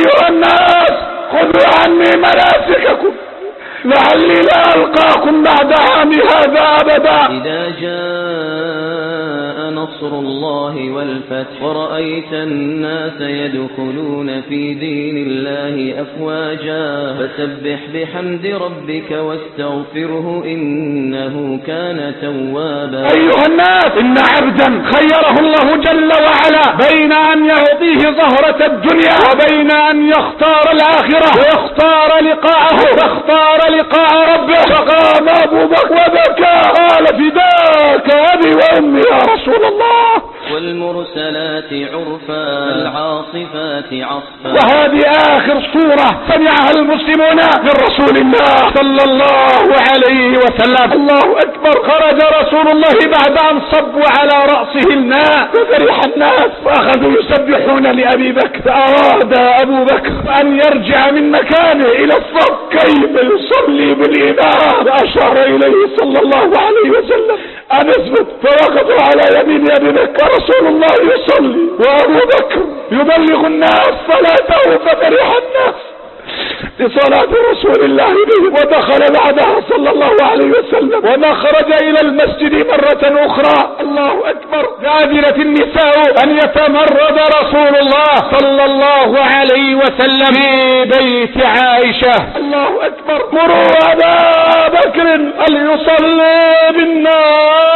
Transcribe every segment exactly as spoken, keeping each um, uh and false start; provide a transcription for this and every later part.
أيها الناس خذوا عني مناسككم لعلي لا ألقاكم بعد عامي هذا أبدا. إذا جاء نصر الله والفتح ورأيت الناس يدخلون في دين الله أفواجا فسبح بحمد ربك واستغفره إنه كان توابا. أيها الناس إن عبدا خيره الله جل وعلا بين أن يعطيه زهرة الدنيا وبين أن يختار الآخرة ويختار لقاءه فاختار لقاء ربه فقام أبو بكر وبكى قال فداك أبي وأمي يا رسول الله. والمرسلات عرفا العاصفات عصفا. وهذه آخر صورة سمعها المسلمون من رسول الله صلى الله عليه وسلم. الله أكبر. خرج رسول الله بعد أن صبوا على رأسه الماء ففرح الناس فأخذوا يسبحون لأبي بكر فأراد أبو بكر أن يرجع من مكانه إلى الصف كيف يصلي بالإمام فأشار إليه صلى الله عليه وسلم أن اثبت فوقفوا على يمين أبي بكر رسول الله يصلي وأبو بكر يبلغ الناس صلاته ففرح الناس لصلاة رسول الله به ودخل بعدها صلى الله عليه وسلم وما خرج إلى المسجد مرة أخرى. الله أكبر. نادرت النساء أن يتمرد رسول الله صلى الله عليه وسلم في بيت عائشة. الله أكبر. مروا أبا بكر أن يصلي بالناس.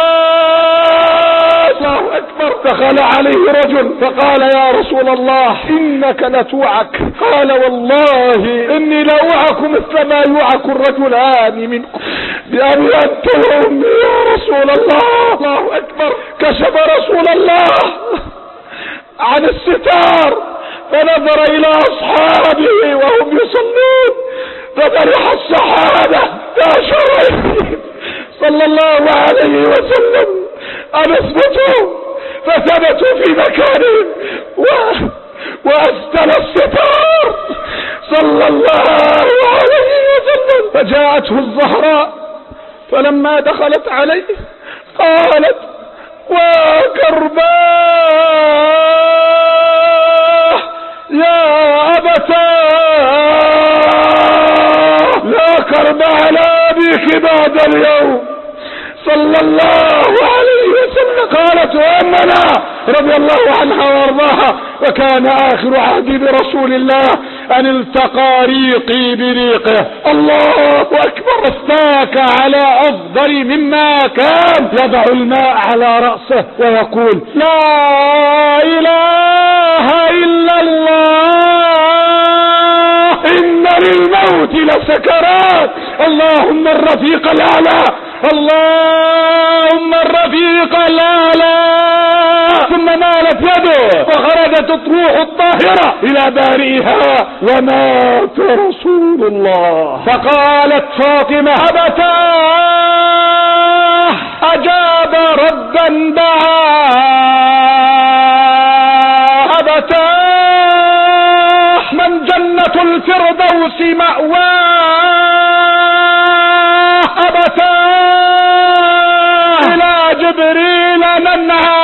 الله أكبر. دخل عليه رجل فقال يا رسول الله إنك لتوعك. قال والله إني لأوعك مثل ما يوعك الرجلان منكم بأبي أنت وأمي يا رسول الله. الله أكبر. كشف رسول الله عن الستار فنظر إلى أصحابه وهم يصلون ففرح الصحابة فأشار إليهم صلى الله عليه وسلم أن اثبتوا فثبتوا في مكانهم و... وأسدل الستار صلى الله عليه وسلم. فجاءته الزهراء فلما دخلت عليه قالت وكرباه يا أبتاه لا كرب على أبيك بعد اليوم صلى الله عليه وسلم. قالت وأمنا رضي الله عنها وارضاها وكان آخر عهدي برسول الله أن التقى ريقي بريقه. الله أكبر. استاك على أفضل مما كان يضع الماء على رأسه ويقول لا إله إلا الله إن للموت لسكرات اللهم الرفيق الأعلى اللهم الرفيق الأعلى. ثم مالت يده وخرجت الروح الطاهرة إلى بارئها ومات رسول الله. فقالت فاطمة أبتاه أجاب ردا دعاه أبتاه من جنة الفردوس مأواه أبتاه إلى جبريل ننعى.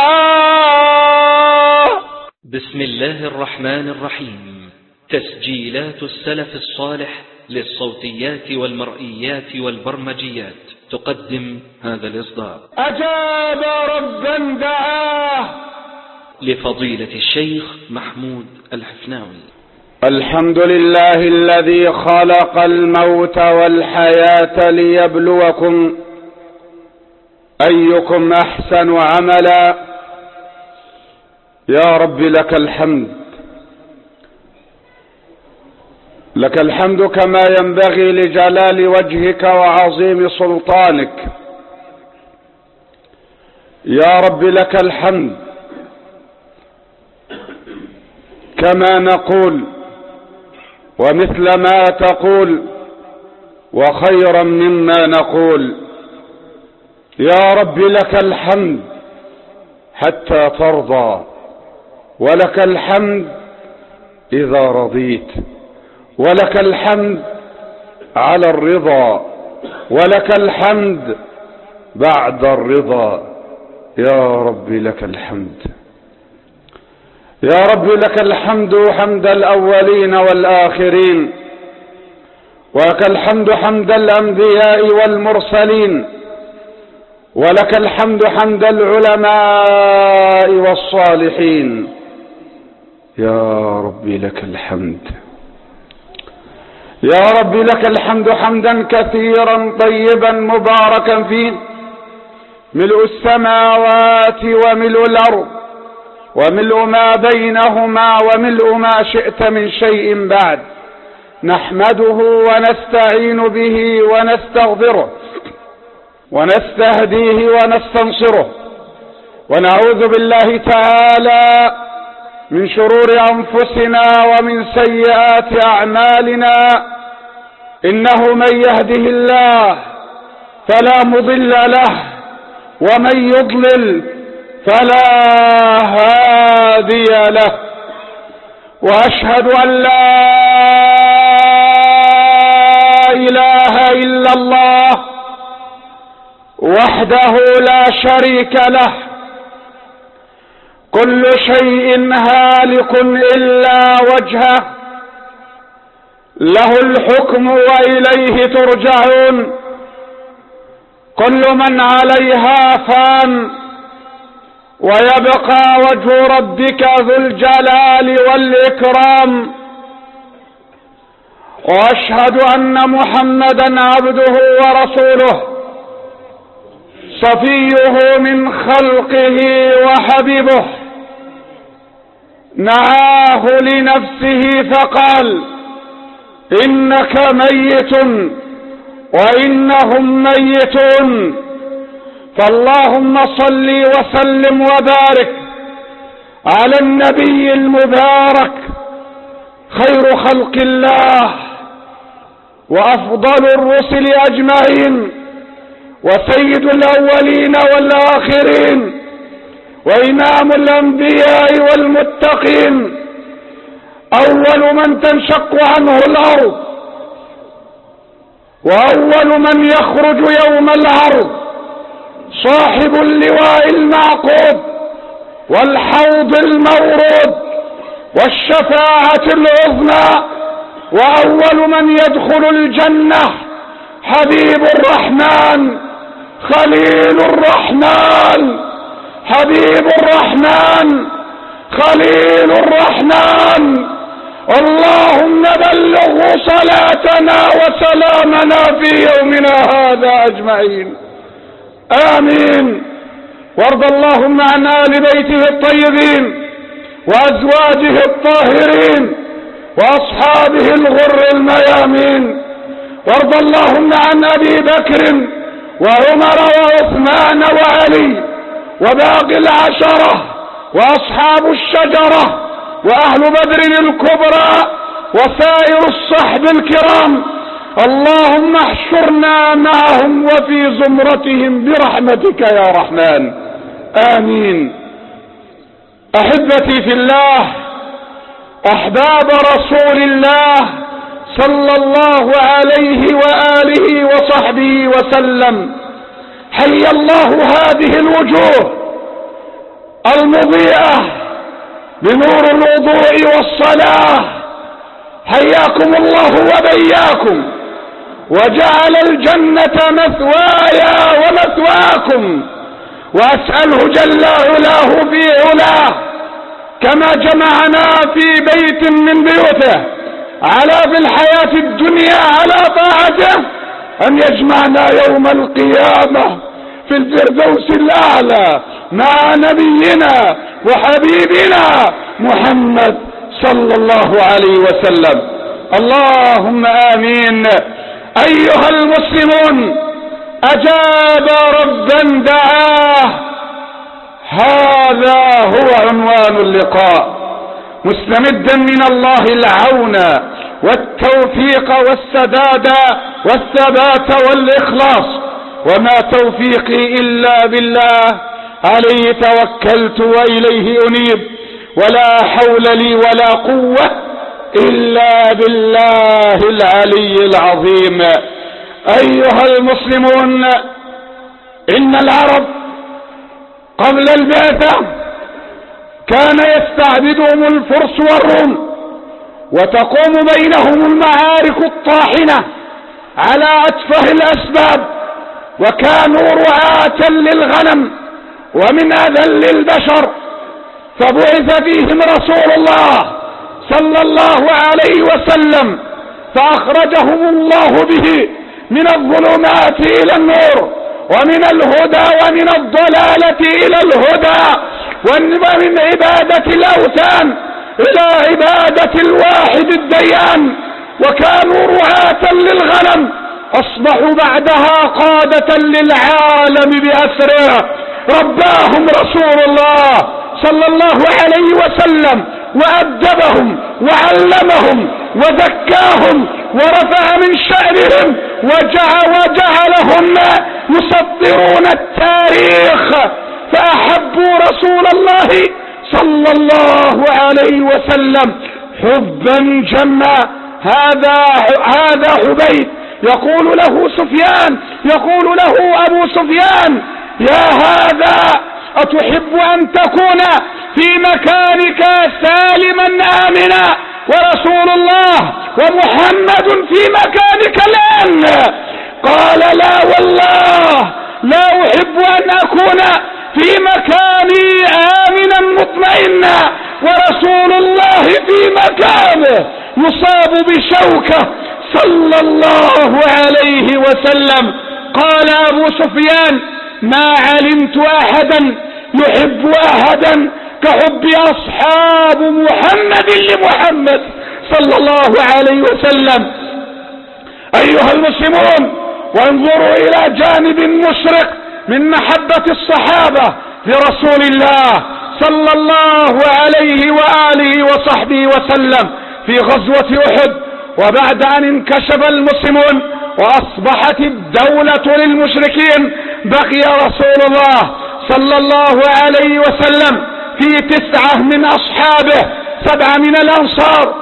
بسم الله الرحمن الرحيم. تسجيلات السلف الصالح للصوتيات والمرئيات والبرمجيات تقدم هذا الإصدار. أجاب ربا دعاه لفضيلة الشيخ محمود الحفناوي. الحمد لله الذي خلق الموت والحياة ليبلوكم أيكم أحسن عملا. يا رب لك الحمد، لك الحمد كما ينبغي لجلال وجهك وعظيم سلطانك. يا رب لك الحمد كما نقول ومثل ما تقول وخيرا مما نقول. يا رب لك الحمد حتى ترضى، ولك الحمد إذا رضيت، ولك الحمد على الرضا، ولك الحمد بعد الرضا. يا رب لك الحمد. يا رب لك الحمد حمد الأولين والآخرين، ولك الحمد حمد الأنبياء والمرسلين، ولك الحمد حمد العلماء والصالحين. يا رب لك الحمد، يا رب لك الحمد حمدا كثيرا طيبا مباركا فيه، ملء السماوات وملء الأرض وملء ما بينهما وملء ما شئت من شيء بعد. نحمده ونستعين به ونستغفره ونستهديه ونستنصره، ونعوذ بالله تعالى من شرور أنفسنا ومن سيئات أعمالنا. إنه من يهده الله فلا مضل له، ومن يضلل فلا هادي له. وأشهد أن لا إله إلا الله وحده لا شريك له، كل شيء هالك إلا وجهه، له الحكم وإليه ترجعون. كل من عليها فان، ويبقى وجه ربك ذو الجلال والإكرام. وأشهد أن محمدا عبده ورسوله، صفيه من خلقه وحبيبه، نعاه لنفسه فقال: إنك ميت وإنهم ميتون. فاللهم صل وسلم وبارك على النبي المبارك، خير خلق الله وأفضل الرسل أجمعين، وسيد الأولين والآخرين، وإمام الأنبياء والمتقين، أول من تنشق عنه الأرض، وأول من يخرج يوم العرض، صاحب اللواء المعقود والحوض المورود والشفاعة العظمى، وأول من يدخل الجنة حبيب الرحمن خليل الرحمن، حبيب الرحمن خليل الرحمن. اللهم بلغه صلاتنا وسلامنا في يومنا هذا أجمعين، آمين. وارض اللهم عن آل بيته الطيبين وأزواجه الطاهرين وأصحابه الغر الميامين. وارض اللهم عن أبي بكر وعمر وعثمان وعلي وباقي العشرة وأصحاب الشجرة وأهل بدر الكبرى وسائر الصحب الكرام. اللهم احشرنا معهم وفي زمرتهم برحمتك يا رحمن، آمين. أحبتي في الله، أحباب رسول الله صلى الله عليه وآله وصحبه وسلم، حي الله هذه الوجوه المضيئة بنور الوضوء والصلاة، حياكم الله وبياكم، وجعل الجنة مثوايا ومثواكم. وأسأله جل علاه في علاه كما جمعنا في بيت من بيوته على في الحياة الدنيا على طاعته، أن يجمعنا يوم القيامة في الفردوس الأعلى مع نبينا وحبيبنا محمد صلى الله عليه وسلم. اللهم آمين. أيها المسلمون، أجاب ربا دعاه، هذا هو عنوان اللقاء، مستمدا من الله العون والتوفيق والسداد والثبات والإخلاص، وما توفيقي إلا بالله، عليه توكلت وإليه أنيب، ولا حول لي ولا قوة إلا بالله العلي العظيم. أيها المسلمون، إن العرب قبل البعثة كان يستعبدهم الفرس والروم، وتقوم بينهم المعارك الطاحنة على أتفه الأسباب، وكانوا رعاة للغنم ومن أذل البشر. فبعث فيهم رسول الله صلى الله عليه وسلم، فأخرجهم الله به من الظلمات إلى النور، ومن الهدى ومن الضلالة إلى الهدى، ومن عبادة الأوثان إلى عبادة الواحد الديان. وكانوا رعاة للغنم، أصبحوا بعدها قادة للعالم بأسره. رباهم رسول الله صلى الله عليه وسلم، وأدبهم وعلمهم وزكاهم ورفع من شأنهم، وجعل وجعلهم يسطرون التاريخ، فأحبوا رسول الله صلى الله عليه وسلم حبا جما. هذا هذا حبيب يقول له سفيان، يقول له أبو سفيان: يا هذا، أتحب أن تكون في مكانك سالما آمنا ورسول الله ومحمد في مكانك الآن؟ قال: لا والله، لا أحب أن أكون في مكاني آمنا مطمئنا ورسول الله في مكانه يصاب بشوكة صلى الله عليه وسلم. قال أبو سفيان: ما علمت أحدا يحب أحدا كحب أصحاب محمد لمحمد صلى الله عليه وسلم. أيها المسلمون، وانظروا إلى جانب مشرق من محبة الصحابة لرسول الله صلى الله عليه وآله وصحبه وسلم في غزوة أحد. وبعد أن انكشف المسلمون وأصبحت الدولة للمشركين، بقي رسول الله صلى الله عليه وسلم في تسعة من أصحابه، سبعة من الأنصار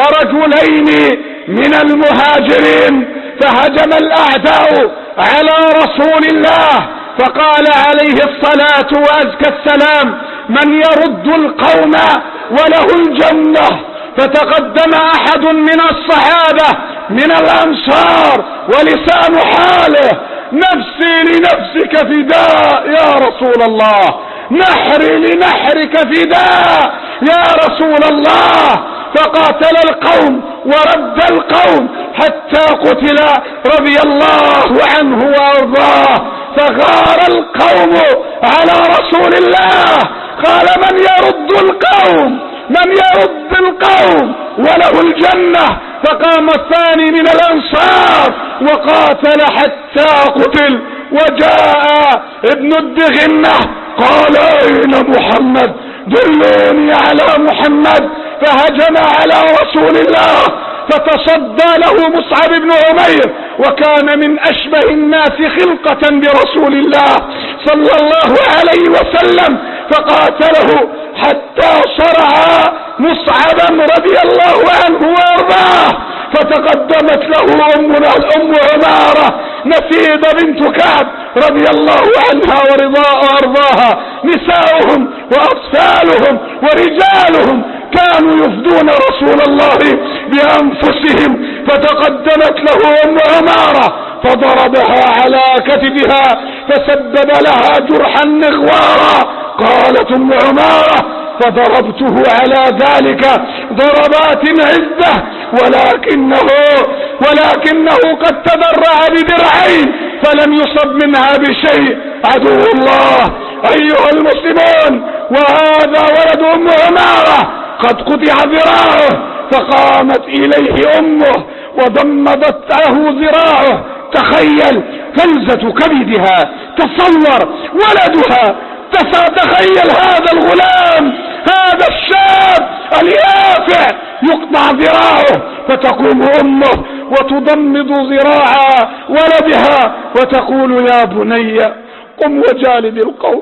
ورجلين من المهاجرين. فهجم الأعداء على رسول الله، فقال عليه الصلاة وأزكى السلام: من يرد القوم وله الجنة؟ فتقدم أحد من الصحابة من الأنصار ولسان حاله: نفسي لنفسك فداء يا رسول الله، نحري لنحرك فداء يا رسول الله. فقاتل القوم ورد القوم حتى قتل رضي الله عنه وارضاه. فغار القوم على رسول الله، قال: من يرد القوم؟ من يرد القوم وله الجنة؟ فقام الثاني من الأنصار وقاتل حتى قتل. وجاء ابن الدغنة قال: أين محمد؟ دلوني على محمد. فهجم على رسول الله، فتصدى له مصعب بن عمير، وكان من أشبه الناس خلقة برسول الله صلى الله عليه وسلم، فقاتله حتى صرع مصعبا رضي الله عنه وارضاه. فتقدمت له أم عمارة نسيبة بنت كعب رضي الله عنها وارضاها. نساؤهم وأطفالهم ورجالهم كانوا يفدون رسول الله بأنفسهم. فتقدمت له أم عمارة فضربها على كتفها فسبب لها جرحا مغوارا. قالت أم عمارة: فضربته على ذلك ضربات عزة، ولكنه ولكنه قد تضرع بدرعين فلم يصب منها بشيء. عدو الله. أيها المسلمون، وهذا ولد أم عمارة قد قطع ذراعه، فقامت إليه أمه وضمدته ذراعه. تخيل فلذة كبدها، تصور ولدها، تخيل هذا الغلام، هذا الشاب اليافع يقطع ذراعه، فتقوم أمه وتضمد ذراع ولدها وتقول: يا بني قم وجالد القوم،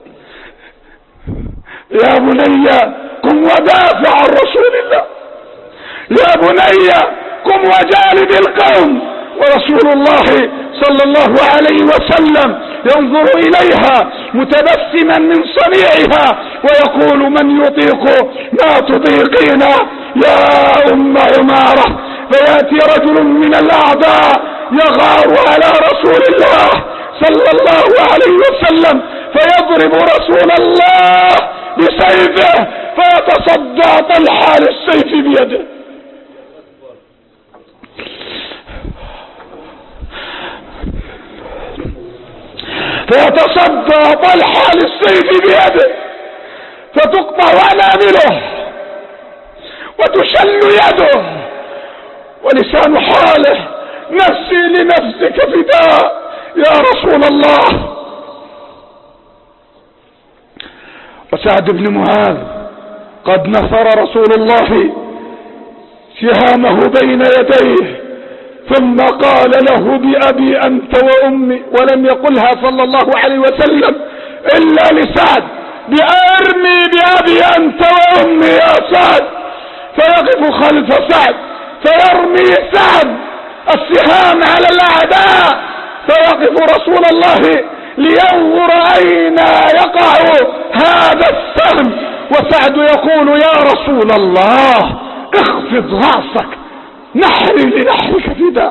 يا بني قم ودافع عن رسول الله، يا بني قم وجالد القوم. ورسول الله صلى الله عليه وسلم ينظر إليها متبسما من صنيعها ويقول من يطيق ما تطيقين يا أم عمارة. فيأتي رجل من الأعداء يغار على رسول الله صلى الله عليه وسلم فيضرب رسول الله بسيفه فيتصدى طلحة للسيف بيده. فيتصدى طلحة للسيف بيده فتقطع أنامله وتشل يده ولسان حاله نفسي لنفسك فداء يا رسول الله. وسعد بن معاذ قد نثر رسول الله سهامه بين يديه ثم قال له بأبي أنت وأمي، ولم يقلها صلى الله عليه وسلم إلا لسعد، بأرمي بأبي أنت وأمي يا سعد. فيقف خلف سعد فيرمي سعد السهام على الأعداء، فيقف رسول الله لينظر أين يقع هذا السهم، وسعد يقول يا رسول الله اخفض رأسك، نحري لنحرك فداء،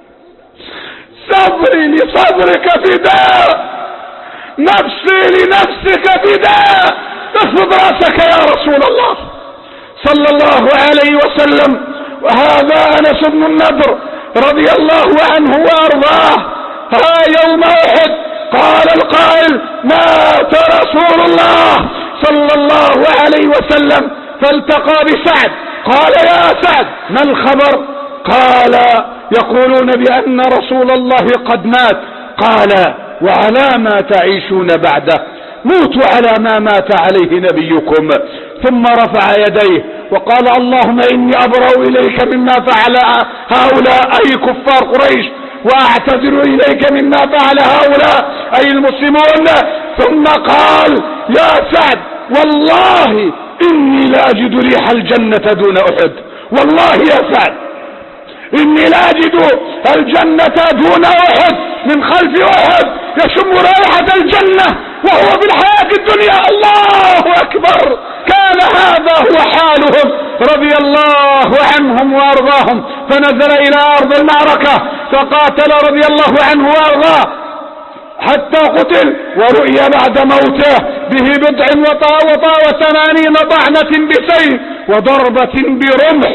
صبري لصبرك فداء، نفسي لنفسك فداء، اخفض رأسك يا رسول الله صلى الله عليه وسلم. وهذا أنس بن النضر رضي الله عنه وأرضاه. ها يوم أحد قال القائل مات رسول الله صلى الله عليه وسلم فالتقى بسعد، قال يا سعد ما الخبر؟ قال يقولون بأن رسول الله قد مات. قال وعلى ما تعيشون بعده؟ موتوا على ما مات عليه نبيكم. ثم رفع يديه وقال اللهم إني أبرأ إليك مما فعل هؤلاء أي كفار قريش، وأعتذر إليك مما فعل هؤلاء أي المسلمون. ثم قال يا سعد والله إني لأجد ريح الجنة دون أحد، والله يا سعد إني لأجد الجنة دون أحد، من خلف أحد يشم رائحة الجنة وهو في الحياة الدنيا. الله أكبر. كان هذا هو حالهم رضي الله عنهم وأرضاهم. فنزل إلى أرض المعركة فقاتل رضي الله عنه وأرضاه حتى قتل، ورؤي بعد موته به بضع وطا وثمانين طعنة بسيف وضربة برمح.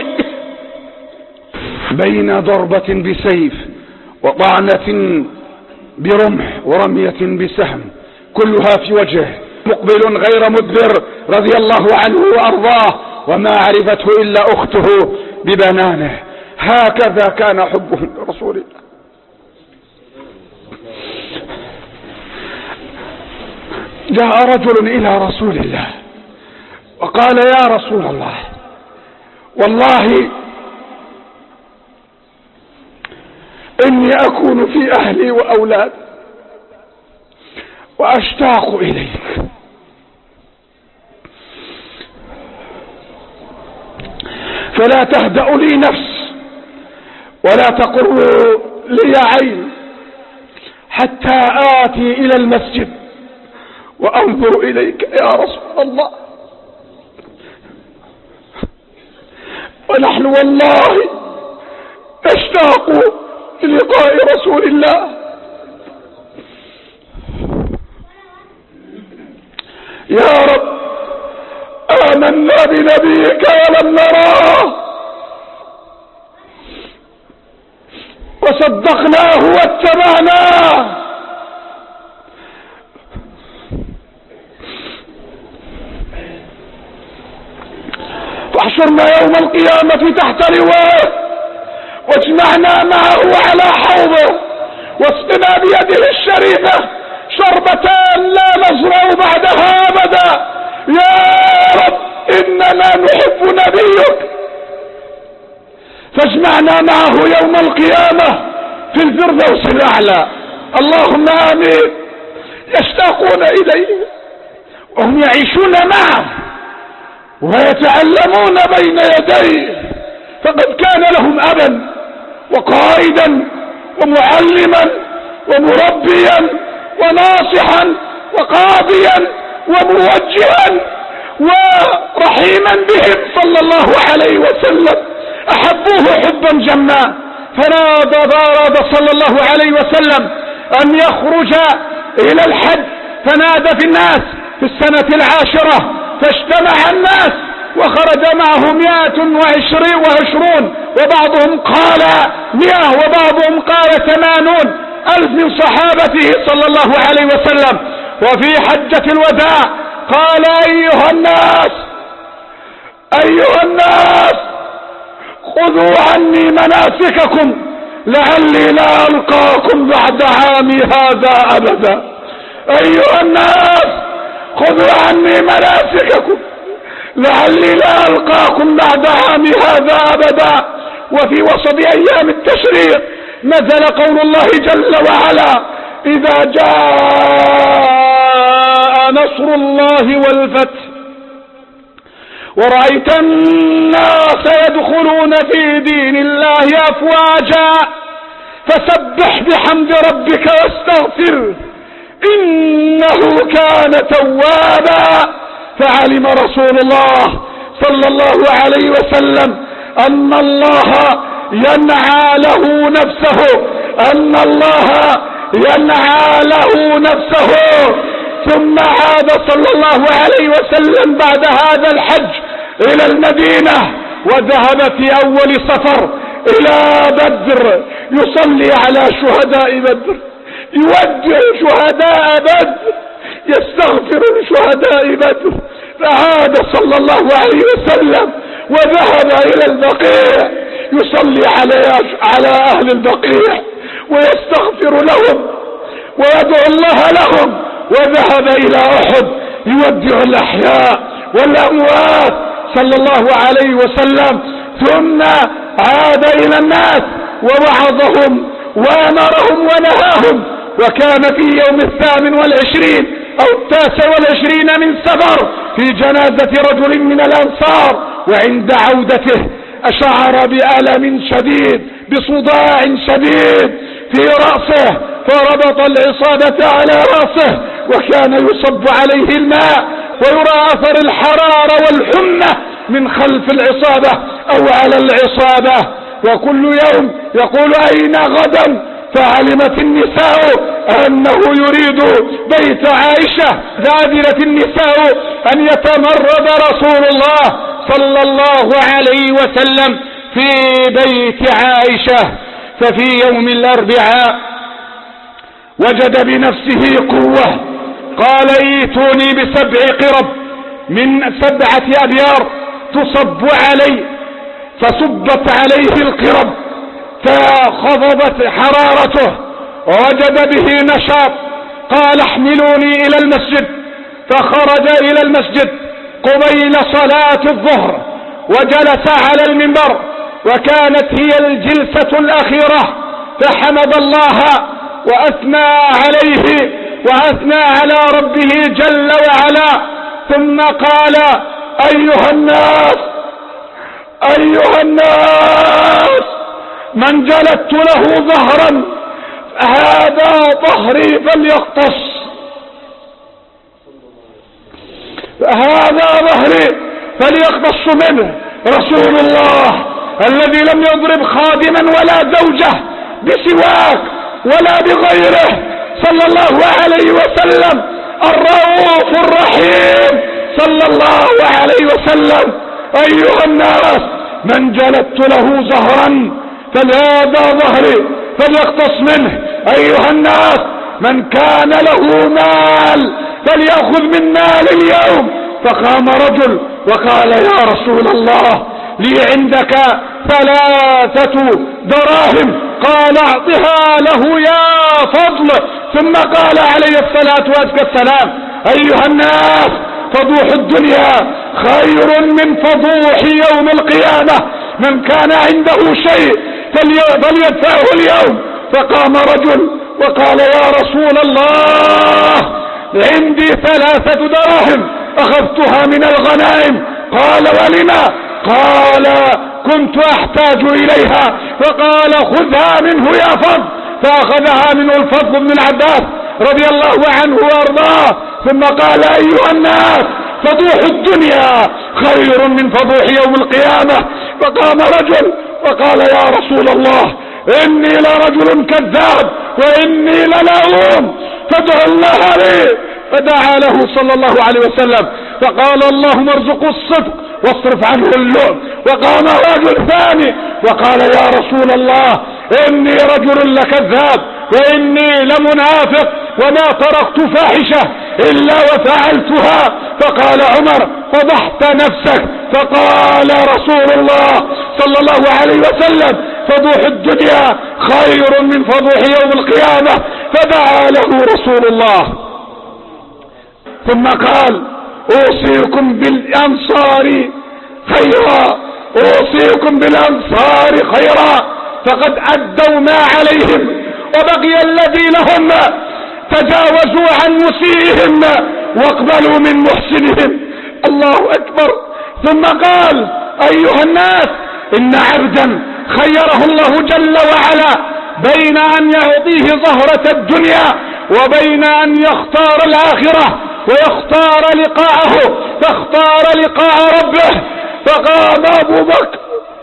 بين ضربة بسيف وطعنة برمح ورمية بسهم كلها في وجهه، مقبل غير مدبر رضي الله عنه وأرضاه، وما عرفته إلا أخته ببنانه. هكذا كان حبه لرسول الله. جاء رجل إلى رسول الله وقال يا رسول الله والله إني أكون في أهلي وأولادي وأشتاق إليك، فلا تهدأ لي نفس ولا تقر لي عين حتى آتي إلى المسجد وأنظر إليك يا رسول الله. ونحن والله نشتاق للقاء رسول الله. يا رب آمنا بنبيك ولم نراه وصدقناه واتبعناه، فاحشرنا يوم القيامة تحت لواه واجمعنا معه على حوضه واسقنا بيده الشريفة شربتان لا نزرع بعدها أبدا. يا رب إننا نحب نبيك فاجمعنا معه يوم القيامة في الفردوس الأعلى. اللهم آمين. يشتاقون إليه وهم يعيشون معه ويتعلمون بين يديه، فقد كان لهم أبا وقائدا ومعلما ومربيا وناصحا وقاضيا وموجها ورحيما بهم صلى الله عليه وسلم. أحبوه حبا جما، فنادى فأراد صلى الله عليه وسلم أن يخرج إلى الحج، فنادى في الناس في السنة العاشرة، فاجتمع الناس وخرج معه مئة وعشرين وعشرون، وبعضهم قال مئة وبعضهم قال ثمانون ألف من صحابته صلى الله عليه وسلم. وفي حجة الوداع قال أيها الناس أيها الناس خذوا عني مناسككم لعلي لا ألقاكم بعد عامي هذا أبدا. أيها الناس خذوا عني مناسككم لعلي لا ألقاكم بعد عامي هذا أبدا. وفي وسط أيام التشريق نزل قول الله جل وعلا إذا جاء نصر الله والفتح ورأيت الناس يدخلون في دين الله أفواجا فسبح بحمد ربك واستغفر إنه كان توابا. فعلم رسول الله صلى الله عليه وسلم أن الله ينعى له نفسه أن الله ينعى له نفسه ثم عاد صلى الله عليه وسلم بعد هذا الحج إلى المدينة، وذهب في أول سفر إلى بدر يصلي على شهداء بدر، يودع شهداء بدر، يستغفر لشهداء بدر. فعاد صلى الله عليه وسلم وذهب إلى البقيع يصلي على على أهل البقيع ويستغفر لهم ويدعو الله لهم، وذهب إلى أحد يودع الأحياء والأموات صلى الله عليه وسلم. ثم عاد إلى الناس ووعظهم وأمرهم ونهاهم. وكان في يوم الثامن والعشرين أو التاسع والعشرين من سفر في جنازة رجل من الأنصار، وعند عودته أشعر بألم شديد بصداع شديد في رأسه، فربط العصابة على رأسه وكان يصب عليه الماء ويرى أثر الحرارة والحمى من خلف العصابة أو على العصابة. وكل يوم يقول أين غدا؟ فعلمت النساء أنه يريد بيت عائشة، فأذنت النساء أن يتمرد رسول الله صلى الله عليه وسلم في بيت عائشة. ففي يوم الأربعاء وجد بنفسه قوة، قال ايتوني بسبع قرب من سبعة أبيار تصب علي، فصبت عليه القرب فخفضت حرارته ووجد به نشاط. قال احملوني إلى المسجد، فخرج إلى المسجد قبيل صلاة الظهر وجلس على المنبر، وكانت هي الجلسة الأخيرة، فحمد الله وأثنى عليه وأثنى على ربه جل وعلا، ثم قال أيها الناس أيها الناس من جلدت له ظهرا هذا ظهري فليقتص، هذا ظهري فليقتص منه. رسول الله الذي لم يضرب خادما ولا زوجه بسواك ولا بغيره صلى الله عليه وسلم، الرؤوف الرحيم صلى الله عليه وسلم. أيها الناس من جلدت له زهرا فهذا ظهري فليقتص منه. أيها الناس من كان له مال فليأخذ من مال اليوم. فقام رجل وقال يا رسول الله لي عندك ثلاثة دراهم. قال اعطها له يا فضل. ثم قال عليه الصلاة والسلام أيها الناس فضوح الدنيا خير من فضوح يوم القيامة، من كان عنده شيء فليدفعه اليوم. فقام رجل وقال يا رسول الله عندي ثلاثة دراهم أخذتها من الغنائم. قال ولما؟ قال كنت أحتاج إليها. فقال خذها منه يا فضل. فأخذها منه الفضل بن العباس رضي الله عنه وارضاه، ثم قال: ايها الناس، فضوح الدنيا خير من فضوح يوم القيامة. فقام رجل وقال: يا رسول الله، اني لرجل كذاب واني للاؤوم، فادع الله لي. فدعا له صلى الله عليه وسلم فقال: اللهم ارزقه الصدق واصرف عنه اللؤم. وقام رجل ثاني وقال: يا رسول الله، اني رجل لكذاب واني لمنافق وما تركت فاحشة الا وفعلتها. فقال عمر: فضحت نفسك. فقال رسول الله صلى الله عليه وسلم: فضوح الدنيا خير من فضوح يوم القيامة. فدعا له رسول الله ثم قال: اوصيكم بالانصار خيرا، اوصيكم بالانصار خيرا، فقد ادوا ما عليهم وبقي الذي لهم، تجاوزوا عن مسيئهم واقبلوا من محسنهم. الله اكبر. ثم قال: ايها الناس، ان عبدا خيره الله جل وعلا بين ان يعطيه زهرة الدنيا وبين ان يختار الاخرة ويختار لقاءه، فاختار لقاء ربه. فقام ابو بكر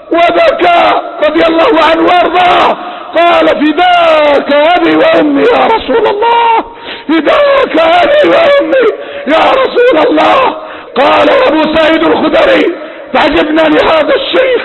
وبكى رضي الله عنه وارضاه، قال: فداك ابي وامي يا رسول الله، فداك ابي وامي يا رسول الله. قال ابو سعيد الخدري: تعجبنا لهذا الشيخ،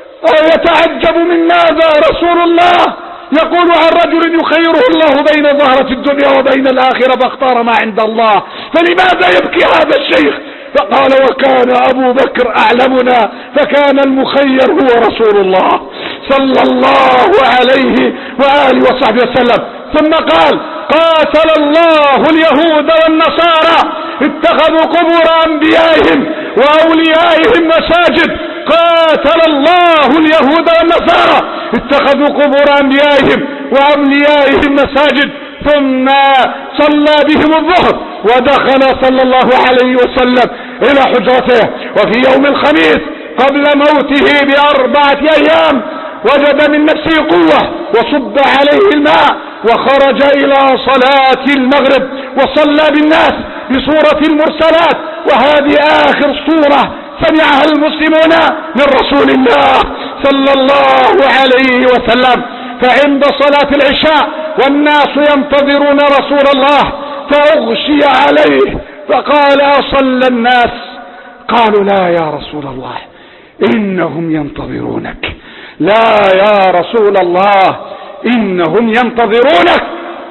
يتعجب من ماذا رسول الله يقول عن رجل يخيره الله بين زهرة الدنيا وبين الآخرة فاختار ما عند الله، فلماذا يبكي هذا الشيخ؟ فقال: وكان أبو بكر أعلمنا، فكان المخير هو رسول الله صلى الله عليه وآله وصحبه وسلم. ثم قال: قاتل الله اليهود والنصارى اتخذوا قبور أنبيائهم وأوليائهم مساجد. قاتل الله اليهود والنصارى اتخذوا قبور أنبيائهم وأوليائهم مساجد. ثم صلى بهم الظهر ودخل صلى الله عليه وسلم إلى حجرته، وفي يوم الخميس قبل موته بأربعة أيام وجد من نفسه قوة وصب عليه الماء وخرج إلى صلاة المغرب وصلى بالناس بسورة المرسلات، وهذه آخر سورة سمعها المسلمون من رسول الله صلى الله عليه وسلم. فعند صلاة العشاء والناس ينتظرون رسول الله فأغشي عليه فقال: أصلى الناس؟ قالوا: لا يا رسول الله، إنهم ينتظرونك. لا يا رسول الله، إنهم ينتظرونك.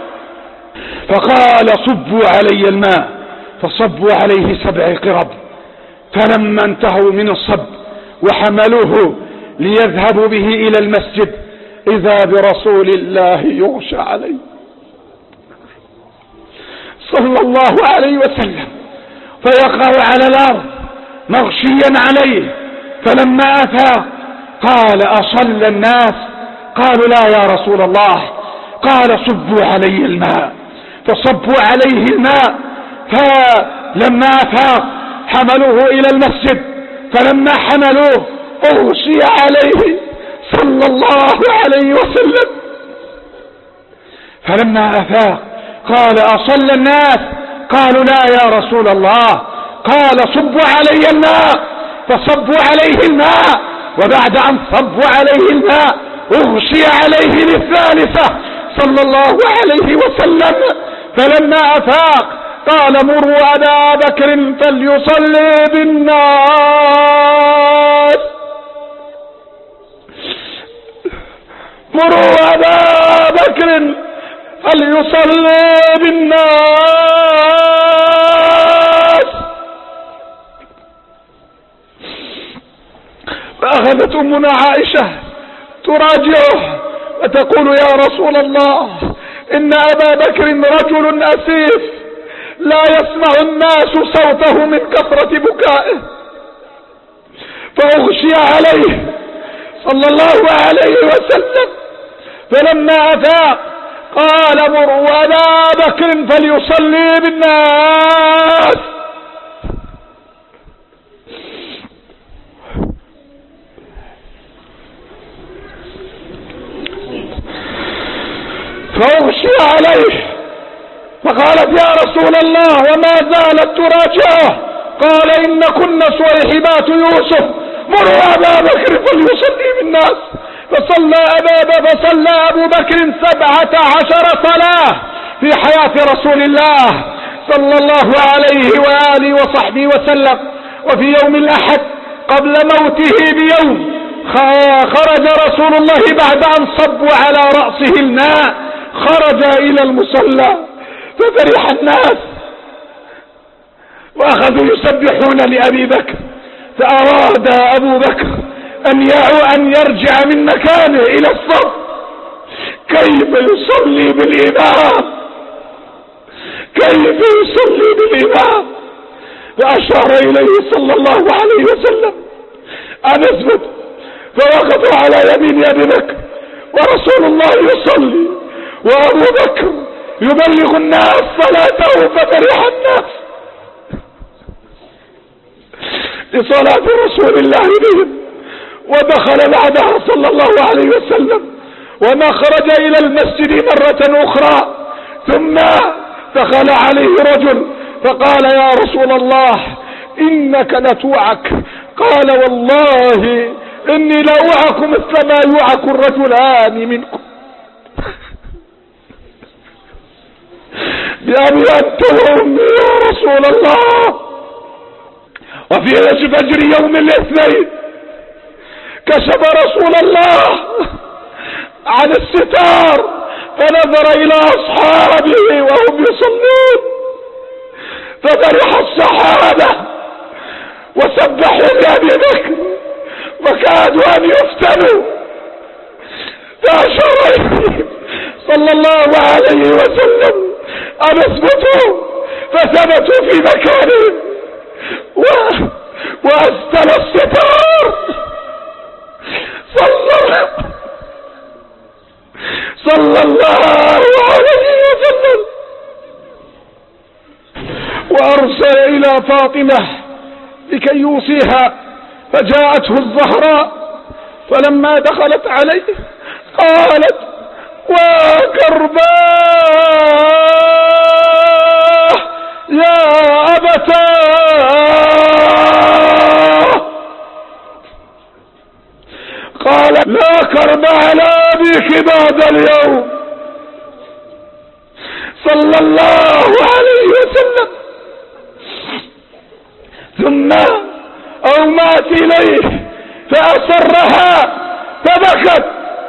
فقال: صبوا علي الماء، فصبوا عليه سبع قرب. فلما انتهوا من الصب وحملوه ليذهبوا به إلى المسجد إذا برسول الله يغشى عليه صلى الله عليه وسلم، فيقع على الأرض مغشيا عليه. فلما أفاق قال: أصلى الناس؟ قالوا: لا يا رسول الله. قال: صبوا علي الماء، فصبوا عليه الماء. فلما أفاق حملوه إلى المسجد، فلما حملوه أغشي عليه صلى الله عليه وسلم. فلما أفاق قال: أصلى الناس؟ قالوا: لا يا رسول الله. قال: صبوا علي الماء، فصبوا عليه الماء. وبعد أن صبوا عليه الماء أغشي عليه للثالثة صلى الله عليه وسلم. فلما أفاق قال: مروا أبا بكر فليصلي بالناس، مروا أبا بكر فليصلي بالناس. فأخذت أمنا عائشة تراجعه وتقول: يا رسول الله، إن أبا بكر رجل أسيف لا يسمع الناس صوته من كثرة بكائه. فأغشي عليه صلى الله عليه وسلم. فلما أفاق قال: مروا أبا بكر فليصلي بالناس. فأغشي عليه فقالت يا رسول الله وما زالت تراجعه، قال إن كن صويحبات يوسف، مروا أبا بكر فليصلي بالناس. فصلى أبا فصلى أبو بكر سبعة عشر صلاة في حياة رسول الله صلى الله عليه وآله وصحبه وسلم. وفي يوم الأحد قبل موته بيوم خرج رسول الله بعد أن صبوا على رأسه الماء، خرج إلى المصلى ففرح الناس وأخذوا يسبحون لأبي بكر، فأراد أبو بكر أن أن يرجع من مكانه إلى الصف. كيف يصلي بالإمام؟ كيف يصلي بالإمام؟ فأشار إليه صلى الله عليه وسلم أن اثبت، فوقفوا على يمين أبي بكر ورسول الله يصلي وأبو بكر يبلغ الناس صلاته، ففرح الناس لصلاة رسول الله بهم. ودخل بعدها صلى الله عليه وسلم وما خرج إلى المسجد مرة أخرى، ثم دخل عليه رجل فقال يا رسول الله إنك لتوعك، قال والله إني لأوعك مثل ما يوعك الرجلان منكم، بأبي أنت وأمي يا رسول الله. وفي فجر يوم الاثنين كشف رسول الله عن الستار فنظر إلى أصحابه وهم يصلون، ففرح الصحابة وسبحوا لأبي بكر وكادوا أن يفتنوا، فأشار إليهم صلى الله عليه وسلم أن اثبتوا، فثبتوا في مكانهم و... وأستل الستار صلى صلى الله عليه وسلم، وأرسل إلى فاطمة لكي يوصيها، فجاءته الزهراء فلما دخلت عليه قالت وكرباه يا أبتاه، قال لا كرب على أبيك بعد اليوم صلى الله عليه وسلم. ثم أومأت إليه فأسرها فبكت،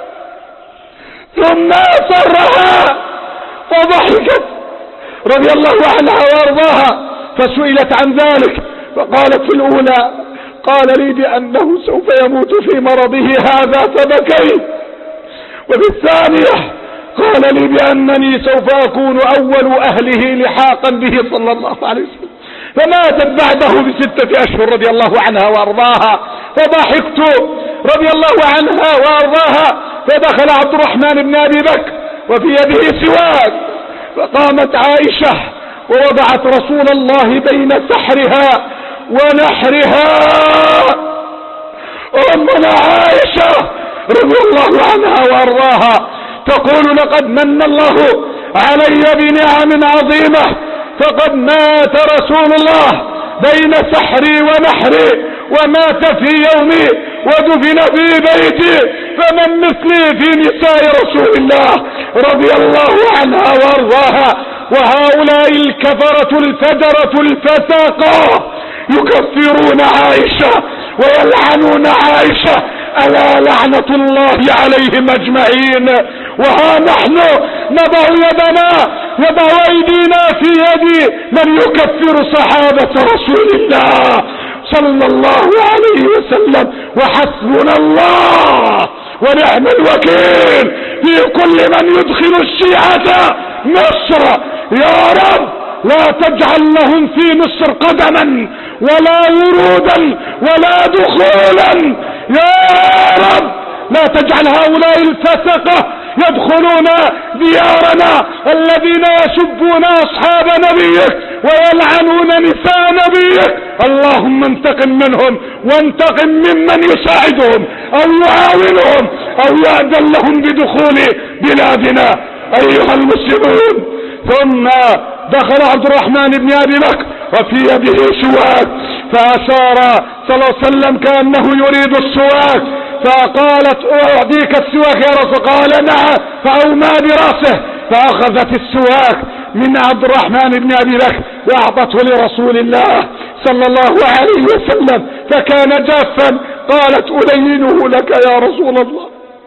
ثم أسرها فضحكت رضي الله عنها وارضاها، فسئلت عن ذلك فقالت في الأولى قال لي بأنه سوف يموت في مرضه هذا فبكيت، وفي الثانية قال لي بأنني سوف أكون أول أهله لحاقا به صلى الله عليه وسلم، فماتت بعده بستة أشهر رضي الله عنها وارضاها. فضحكت رضي الله عنها وارضاها، فدخل عبد الرحمن بن أبي بكر وفي يده سواك، فقامت عائشة ووضعت رسول الله بين سحرها ونحرها. أمنا عائشة رضي الله عنها وارضاها تقول لقد من الله علي بنعم عظيمة، فقد مات رسول الله بين سحري ونحري، ومات في يومي ودفن في بيتي، فمن مثلي في نساء رسول الله رضي الله عنها وارضاها. وهؤلاء الكفرة الفجرة الفساقة يكفرون عائشة ويلعنون عائشة، ألا لعنة الله عليهم أجمعين. وها نحن نضع يدنا نضع أيدينا في يد من يكفر صحابة رسول الله صلى الله عليه وسلم، وحسبنا الله ونعم الوكيل في كل من يدخل الشيعة مصر. يا رب لا تجعل لهم في مصر قدما ولا ورودا ولا دخولا، يا رب لا تجعل هؤلاء الفسقة يدخلون ديارنا الذين يسبون أصحاب نبيك ويلعنون نساء نبيك. اللهم انتقم منهم وانتقم ممن يساعدهم أو يعاونهم أو يأذن لهم بدخول بلادنا. أيها المسلمون، ثم دخل عبد الرحمن بن أبي بكر وفي يده سواك، فأشار صلى الله عليه وسلم كأنه يريد السواك، فقالت أعطيك السواك يا رسول، قال نعم، فأومى برأسه، فأخذت السواك من عبد الرحمن بن أبي بكر وأعطته لرسول الله صلى الله عليه وسلم، فكان جافا، قالت ألينه لك يا رسول الله،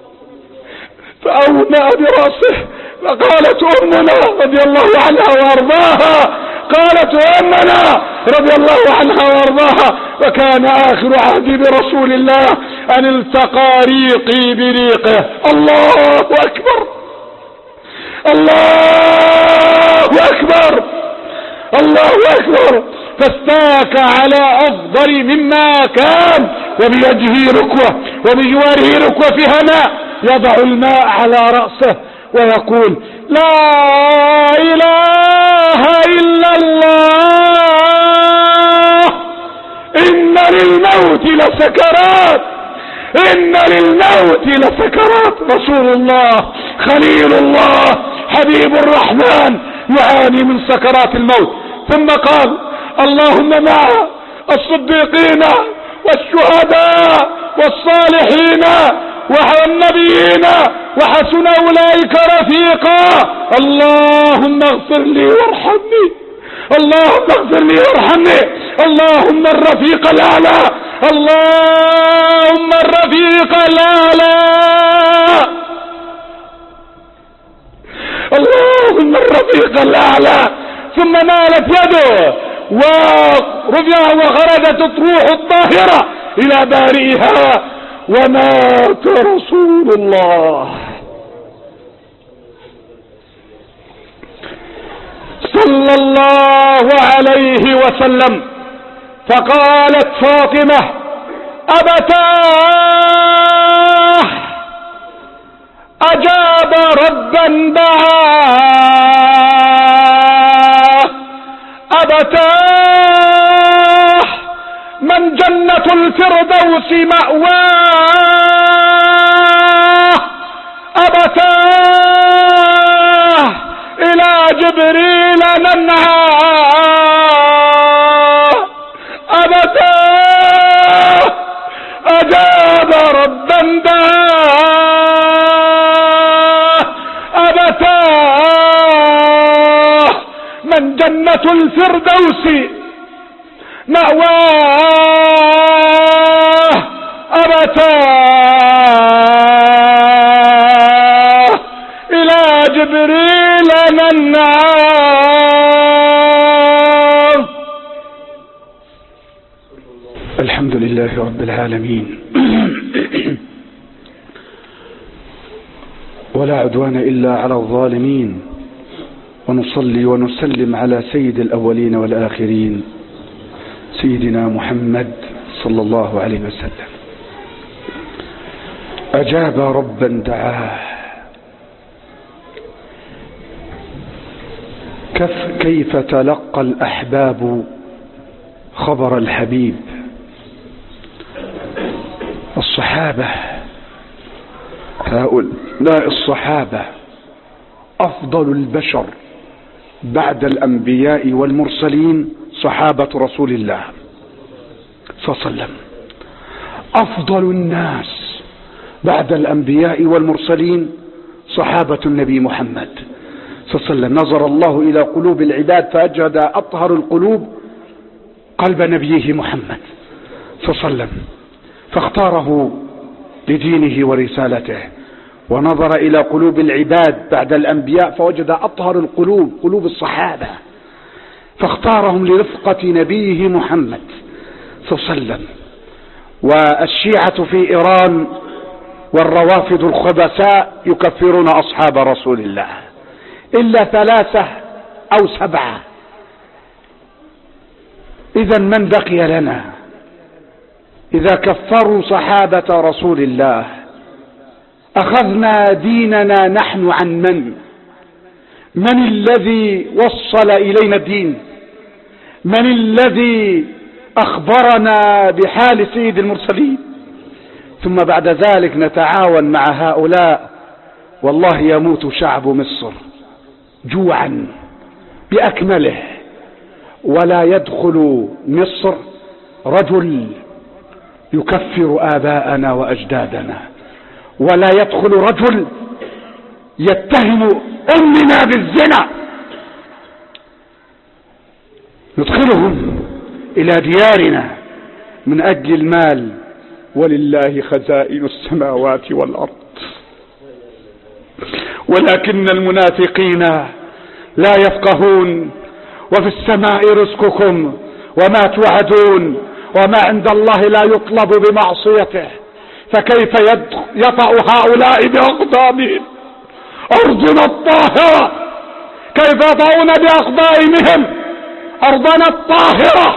فأومى برأسه، فقالت أمنا رضي الله عنها وأرضاها، قالت أمنا رضي الله عنها وأرضاها، وكان آخر عهدي برسول الله أن التقى ريقي بريقه. الله أكبر، الله أكبر، الله أكبر. فاستاك على أفضل مما كان، وبيده ركوة وبجواره ركوة في هناء، يضع الماء على رأسه ويقول لا إله إلا الله، إن للموت لسكرات، إن للموت لسكرات. رسول الله خليل الله حبيب الرحمن يعاني من سكرات الموت. ثم قال اللهم مع الصديقين والشهداء والصالحين والنبيين وحسن أولئك رفيقا. اللهم اغفر لي وارحمني، اللهم اغفر لي وارحمني، اللهم الرفيق الأعلى، اللهم الرفيق الأعلى، اللهم الرفيق الأعلى. ثم نالت يده ورفع وخرجت الروح الطاهرة إلى بارئها، ومات رسول الله صلى الله عليه وسلم. فقالت فاطمة أبتاه أجاب ربا دعاه، أبتاه من جنة الفردوس مأواه، أبتاه إلى جبريل ننعاه، أبتاه أجاب ربا دعاه، أبتاه من جنة الفردوس مأواه، أبتاه إلى جبريل ننعاه. الحمد لله رب العالمين، ولا عدوان إلا على الظالمين، ونصلي ونسلم على سيد الأولين والآخرين سيدنا محمد صلى الله عليه وسلم. أجاب ربا دعاه. كيف تلقى الأحباب خبر الحبيب؟ الصحابة، هؤلاء الصحابة أفضل البشر بعد الأنبياء والمرسلين، صحابة رسول الله صلى الله عليه وسلم. أفضل الناس بعد الأنبياء والمرسلين صحابة النبي محمد صلى الله عليه وسلم. نظر الله إلى قلوب العباد فأجد أطهر القلوب قلب نبيه محمد صلى الله عليه وسلم، فاختاره لدينه ورسالته. ونظر إلى قلوب العباد بعد الأنبياء فوجد أطهر القلوب قلوب الصحابة، فاختارهم لرفقة نبيه محمد صلى الله عليه وسلم. والشيعة في إيران والروافد الخبثاء يكفرون أصحاب رسول الله إلا ثلاثة أو سبعة. إذا من بقي لنا إذا كفروا صحابة رسول الله؟ أخذنا ديننا نحن عن من؟ من الذي وصل إلينا الدين؟ من الذي أخبرنا بحال سيد المرسلين؟ ثم بعد ذلك نتعاون مع هؤلاء. والله يموت شعب مصر جوعا بأكمله. ولا يدخل مصر رجل يكفر آباءنا وأجدادنا، ولا يدخل رجل يتهم أمنا بالزنا. ندخلهم إلى ديارنا من أجل المال، ولله خزائن السماوات والأرض، ولكن المنافقين لا يفقهون. وفي السماء رزقكم وما توعدون، وما عند الله لا يطلب بمعصيته، فكيف يطأ هؤلاء بأقدامهم أرضنا الطاهرة؟ كيف يطأون بأقدامهم أرضنا الطاهرة؟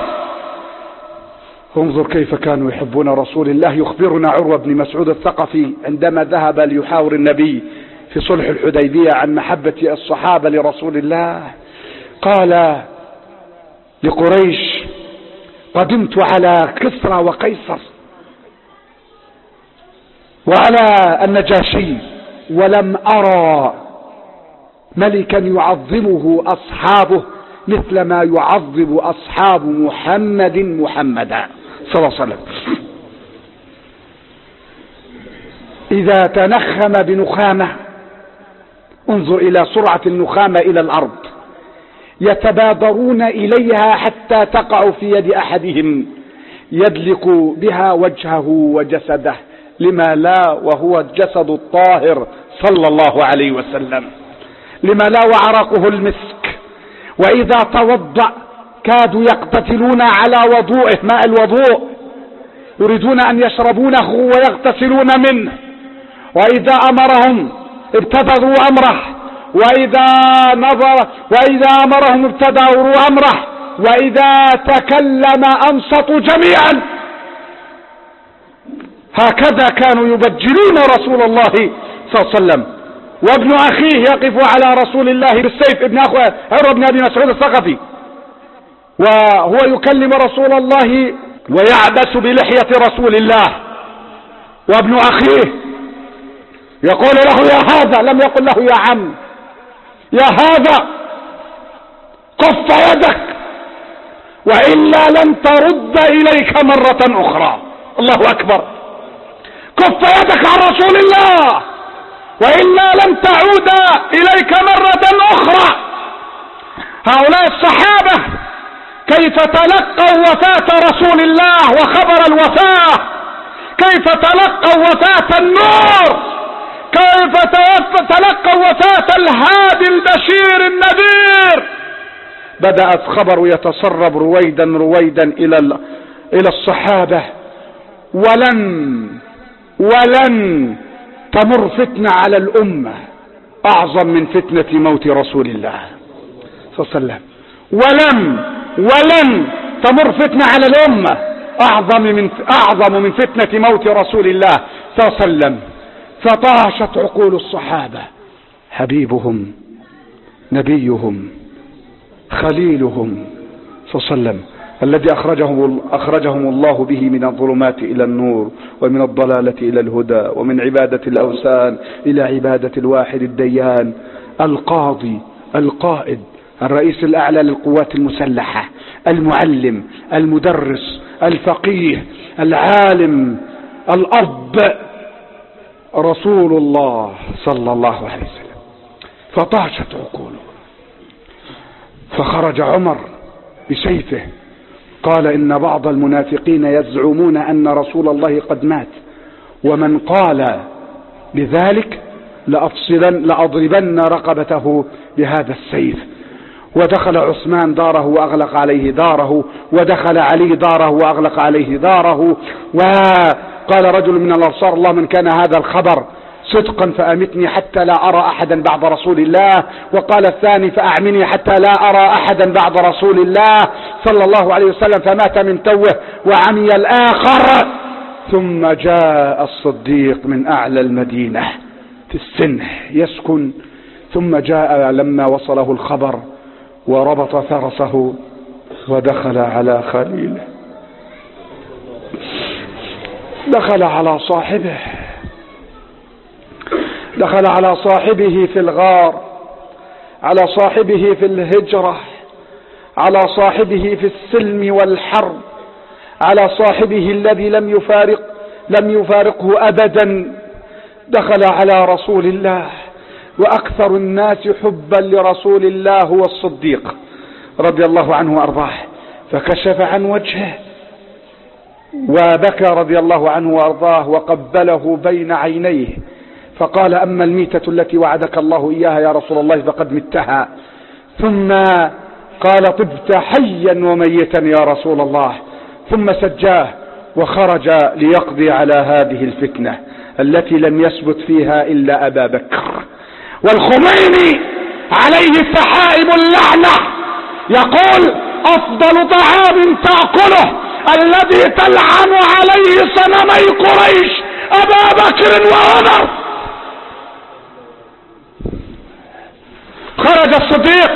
انظر كيف كانوا يحبون رسول الله. يخبرنا عروة بن مسعود الثقفي عندما ذهب ليحاور النبي في صلح الحديبية عن محبة الصحابة لرسول الله، قال لقريش: قدمت على كسرى وقيصر وعلى النجاشي ولم أرى ملكا يعظمه أصحابه مثل ما يعظم أصحاب محمد محمدا صلى الله عليه وسلم. إذا تنخم بنخامة، انظر إلى سرعة النخامة إلى الأرض، يتبادرون إليها حتى تقع في يد أحدهم يدلك بها وجهه وجسده، لما لا وهو الجسد الطاهر صلى الله عليه وسلم، لما لا وعرقه المسك. وإذا توضأ كادوا يقتتلون على وضوءه، ماء الوضوء، يريدون أن يشربونه ويغتسلون منه. وإذا أمرهم ابتدروا أمره، وإذا نظر وإذا أمرهم ابتدروا أمره، وإذا تكلم أنصتوا جميعا. هكذا كانوا يبجلون رسول الله صلى الله عليه وسلم. وابن أخيه يقف على رسول الله بالسيف، ابن أخوه عروة بن أبي مسعود الثقفي، وهو يكلم رسول الله ويعبس بلحية رسول الله، وابن أخيه يقول له: يا هذا، لم يقل له يا عم، يا هذا كف يدك وإلا لن ترد إليك مرة أخرى. الله أكبر. كف يدك عن رسول الله وإلا لن تعود إليك مرة أخرى. هؤلاء الصحابة كيف تلقوا وفاة رسول الله وخبر الوفاة، كيف تلقوا وفاة النور، كيف تلقوا وفاة الهادي البشير النذير. بدأت خبر يتسرب رويدا رويدا إلى إلى الصحابة، ولن ولن تمر فتنة على الأمة أعظم من فتنة موت رسول الله صلى الله عليه وسلم. ولن ولن تمر فتنة على الأمة أعظم من أعظم من فتنة موت رسول الله صلى الله عليه وسلم. فطاشت عقول الصحابة، حبيبهم نبيهم خليلهم صلى الله عليه وسلم الذي أخرجهم, أخرجهم الله به من الظلمات إلى النور، ومن الضلالة إلى الهدى، ومن عبادة الأوثان إلى عبادة الواحد الديان، القاضي، القائد، الرئيس الأعلى للقوات المسلحة، المعلم، المدرس، الفقيه، العالم، الأب، رسول الله صلى الله عليه وسلم. فطاشت عقوله. فخرج عمر بسيفه قال: إن بعض المنافقين يزعمون أن رسول الله قد مات، ومن قال بذلك لأفصلن لأضربن رقبته بهذا السيف. ودخل عثمان داره وأغلق عليه داره، ودخل علي داره وأغلق عليه داره. وقال رجل من الأنصار: الله من كان هذا الخبر صدقا فأمتني حتى لا أرى أحدا بعد رسول الله. وقال الثاني: فأعمني حتى لا أرى أحدا بعد رسول الله صلى الله عليه وسلم. فمات من توه وعمي الآخر. ثم جاء الصديق من أعلى المدينة في السنح يسكن، ثم جاء لما وصله الخبر وربط فرسه ودخل على خليله، دخل على صاحبه دخل على صاحبه في الغار على صاحبه في الهجرة، على صاحبه في السلم والحرب، على صاحبه الذي لم يفارق لم يفارقه أبدا. دخل على رسول الله، وأكثر الناس حبا لرسول الله هو الصديق رضي الله عنه وأرضاه، فكشف عن وجهه وبكى رضي الله عنه وأرضاه وقبله بين عينيه، فقال: أما الميتة التي وعدك الله إياها يا رسول الله فقد متها. ثم قال: طبت حيا وميتا يا رسول الله. ثم سجاه وخرج ليقضي على هذه الفتنة التي لم يثبت فيها إلا أبا بكر. والخميني عليه سحائب اللعنة يقول: أفضل طعام تأكله الذي تلعن عليه صنمي قريش أبا بكر وعمر. خرج الصديق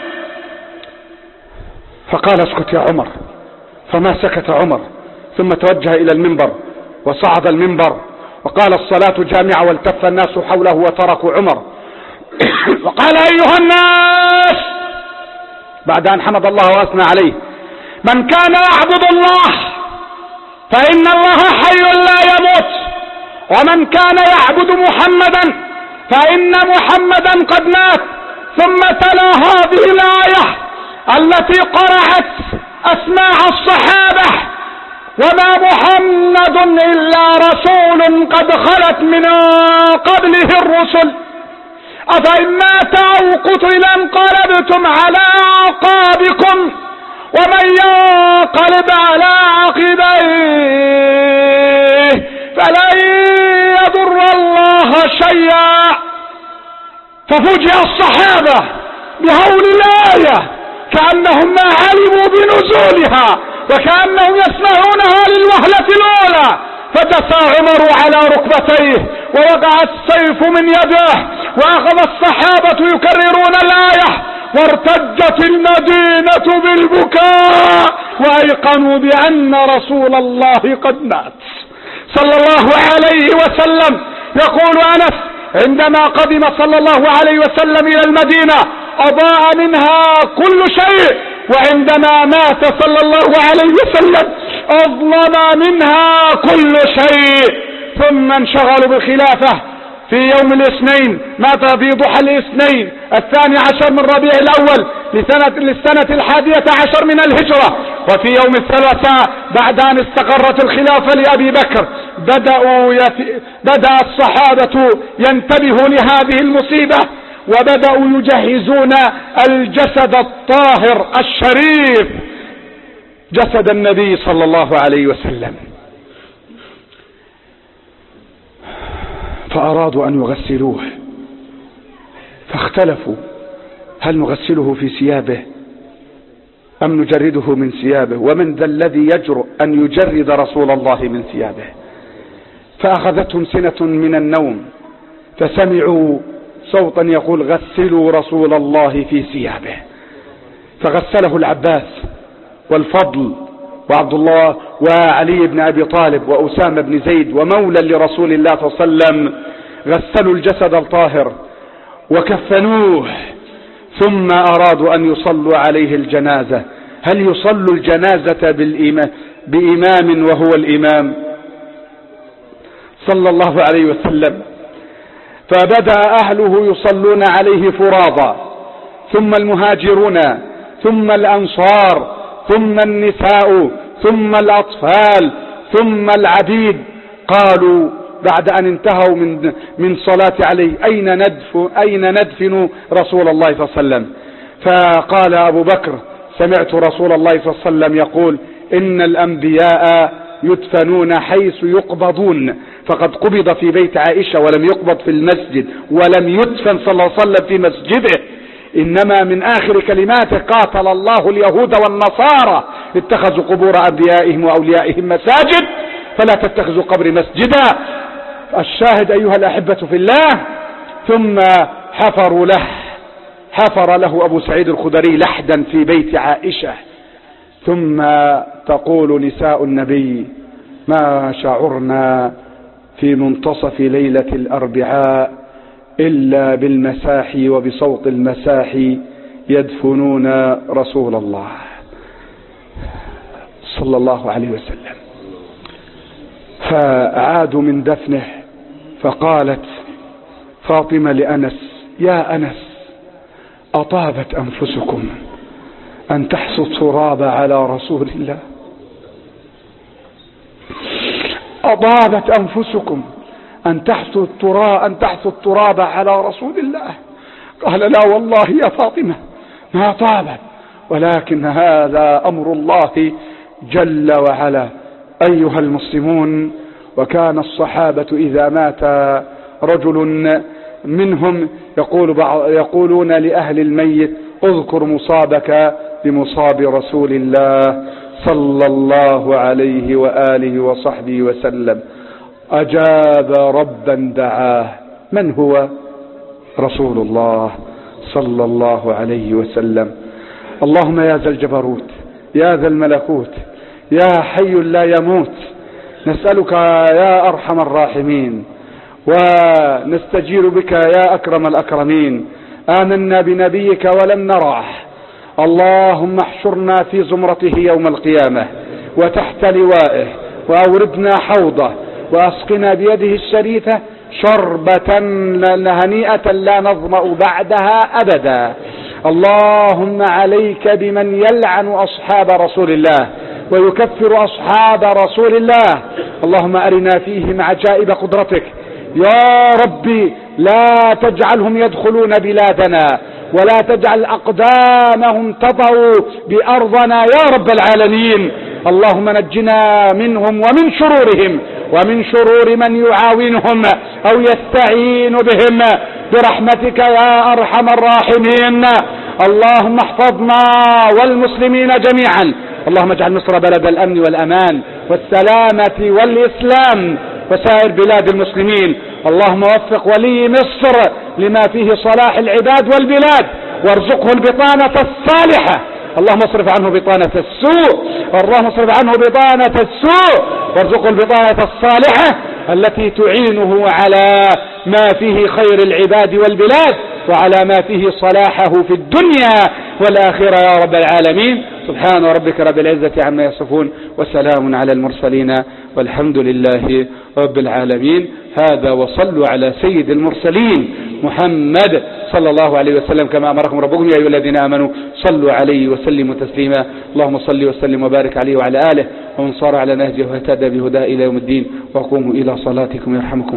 فقال: اسكت يا عمر، فما سكت عمر، ثم توجه إلى المنبر وصعد المنبر وقال: الصلاة جامعة، والتف الناس حوله وتركوا عمر. وقال: أيها الناس، بعد أن حمد الله وأثنى عليه: من كان يعبد الله فإن الله حي لا يموت، ومن كان يعبد محمدا فإن محمدا قد مات. ثم تلا هذه الآية التي قرعت أسماع الصحابة: وما محمد إلا رسول قد خلت من قبله الرسل، أفإن مات أو قتل انقلبتم على أعقابكم، ومن ينقلب على عقبيه فلن يضر الله شيئا. ففوجئ الصحابة بهول الآية كأنهم ما علموا بنزولها، وكأنهم يسمعونها للوهلة الأولى. فدسى عمر على ركبتيه ووقع السيف من يده، وأخذ الصحابة يكررون الآية، وارتجت المدينة بالبكاء، وأيقنوا بأن رسول الله قد مات صلى الله عليه وسلم. يقول أنس: عندما قدم صلى الله عليه وسلم إلى المدينة أضاء منها كل شيء، وعندما مات صلى الله عليه وسلم أظلم منها كل شيء. ثم انشغلوا بالخلافة في يوم الاثنين، مات في ضحى الاثنين الثاني عشر من ربيع الأول لسنة, للسنة الحادية عشر من الهجرة. وفي يوم الثلاثاء بعد أن استقرت الخلافة لأبي بكر بدأوا يت... بدأ الصحابة ينتبهوا لهذه المصيبة، وبدأوا يجهزون الجسد الطاهر الشريف، جسد النبي صلى الله عليه وسلم. فأرادوا أن يغسلوه، فاختلفوا: هل نغسله في ثيابه أم نجرده من ثيابه؟ ومن ذا الذي يجرؤ أن يجرد رسول الله من ثيابه؟ فأخذتهم سنة من النوم، فسمعوا صوتا يقول: غسلوا رسول الله في ثيابه. فغسله العباس والفضل وعبد الله وعلي بن أبي طالب وأسامة بن زيد ومولى لرسول الله صلى الله عليه وسلم، غسلوا الجسد الطاهر وكفنوه. ثم أرادوا أن يصلوا عليه الجنازة. هل يصلوا الجنازة بإمام وهو الإمام صلى الله عليه وسلم؟ فبدأ أهله يصلون عليه فراضا، ثم المهاجرون، ثم الأنصار، ثم النساء، ثم الأطفال، ثم العبيد. قالوا بعد أن انتهوا من من صلاة عليه: أين ندفن أين ندفن رسول الله صلى الله عليه وسلم؟ فقال أبو بكر: سمعت رسول الله صلى الله عليه وسلم يقول: إن الأنبياء يدفنون حيث يقبضون، فقد قبض في بيت عائشة ولم يقبض في المسجد، ولم يدفن صلى الله عليه وسلم في مسجده. إنما من آخر كلماته: قاتل الله اليهود والنصارى اتخذوا قبور أنبيائهم وأوليائهم مساجد فلا تتخذوا قبر مسجدا. الشاهد أيها الأحبة في الله: ثم حفروا له حفر له أبو سعيد الخدري لحدا في بيت عائشة. ثم تقول نساء النبي: ما شعرنا في منتصف ليلة الأربعاء إلا بالمساحي وبصوت المساحي يدفنون رسول الله صلى الله عليه وسلم. فعادوا من دفنه، فقالت فاطمة لأنس: يا أنس، أطابت أنفسكم أن تحثوا التراب على رسول الله؟ أطابت أنفسكم أن تحثوا التراب أن تحثوا التراب على رسول الله؟ قال: لا والله يا فاطمة، ما طابت، ولكن هذا أمر الله جل وعلا. أيها المسلمون، وكان الصحابة إذا مات رجل منهم يقول بعض يقولون لأهل الميت: اذكر مصابك بمصاب رسول الله صلى الله عليه وآله وصحبه وسلم. أجاب ربا دعاه. من هو؟ رسول الله صلى الله عليه وسلم. اللهم يا ذا الجبروت، يا ذا الملكوت، يا حي لا يموت، نسألك يا أرحم الراحمين، ونستجير بك يا أكرم الأكرمين. آمنا بنبيك ولم نراه، اللهم احشرنا في زمرته يوم القيامة وتحت لوائه، وأوردنا حوضه، وأسقنا بيده الشريفة شربة هنيئة لا نظمأ بعدها أبدا. اللهم عليك بمن يلعن أصحاب رسول الله ويكفر أصحاب رسول الله. اللهم أرنا فيهم عجائب قدرتك يا ربي، لا تجعلهم يدخلون بلادنا، ولا تجعل أقدامهم تطأ بأرضنا يا رب العالمين. اللهم نجنا منهم ومن شرورهم ومن شرور من يعاونهم أو يستعين بهم برحمتك يا أرحم الراحمين. اللهم احفظنا والمسلمين جميعا. اللهم اجعل مصر بلد الأمن والأمان والسلامة والإسلام وسائر بلاد المسلمين. اللهم وفق ولي مصر لما فيه صلاح العباد والبلاد، وارزقه البطانة الصالحة. اللهم اصرف عنه بطانة السوء، اللهم اصرف عنه بطانة السوء، وارزقه البطانة الصالحة التي تعينه على ما فيه خير العباد والبلاد، وعلى ما فيه صلاحه في الدنيا والآخرة يا رب العالمين. سبحان ربك رب العزة عما يصفون، وسلام على المرسلين، والحمد لله رب العالمين. هذا وصلوا على سيد المرسلين محمد صلى الله عليه وسلم كما أمركم ربكم يا أيها الذين آمنوا صلوا عليه وسلموا تسليما. اللهم صل وسلم وبارك عليه وعلى آله ومن صار على نهجه واهتدى بهداه إلى يوم الدين. وقوموا إلى صلاتكم يرحمكم